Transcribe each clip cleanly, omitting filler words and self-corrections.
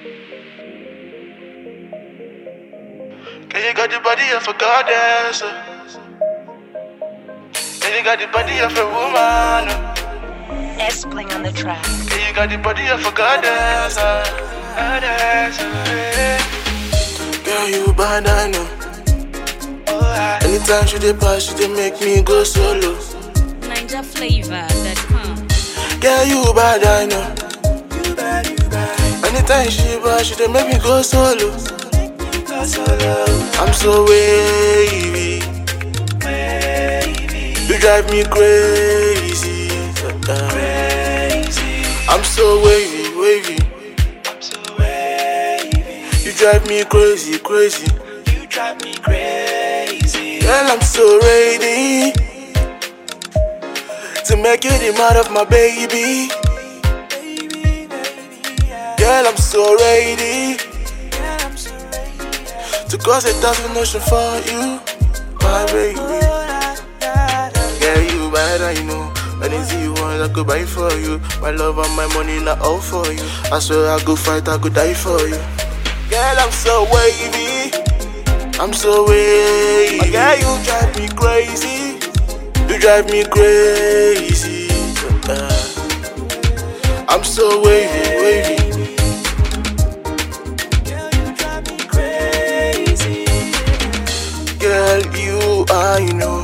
Cause you got the body of a goddess. Cause you got the body of a woman. S-Bling on the track. Cause you got the body of a goddess. Girl, you bad, I know. Anytime she dey pass, she dey make me go solo. NinjaFlavor.com. Girl, you bad, I know. Anytime she pass, she dey make me go solo. I'm so wavy. You drive me crazy. I'm so wavy. You drive me crazy. Girl, I'm so ready to make you the man of my baby. Girl, I'm so ready to cross 1,000 ocean for you, my baby. Girl, you bad, I know. Anything you want, I could buy for you. My love and my money, not all for you. I swear I go fight, I could die for you. Girl, I'm so wavy. I'm so wavy. Girl, you drive me crazy. You drive me crazy. I'm so wavy. Girl, you, I know.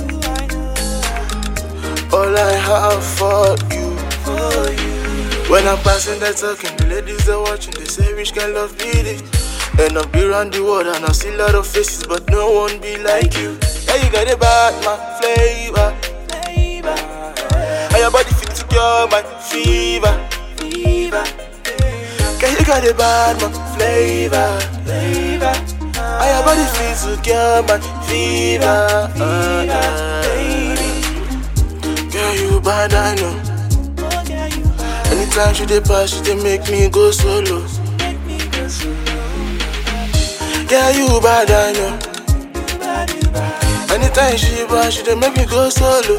All I have for you. When I'm passing that talking, the ladies are watching. They say which kind of be this. And I'll be around the world and I see a lot of faces, but no one be like you. Yeah, you got a bad man flavor. And your body fit to cure my fever. Yeah, you got a bad man flavor. And your body fit to cure my fever. Girl, you bad, I know. Anytime she dey pass, she dey make me go solo. Girl, you bad, I know. Anytime she pass, she dey make me go solo.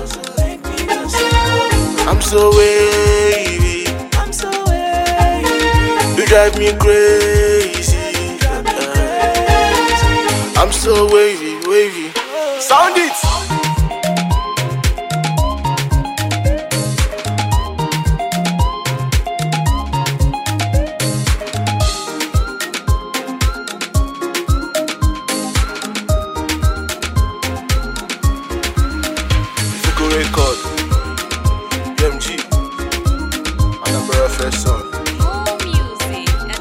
I'm so wavy. You drive me crazy. I'm so wavy. Sound it. Record MG and a brother first song. More music at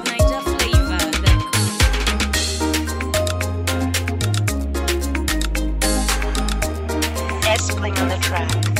NinjaFlavor.com. S-Bling on the track.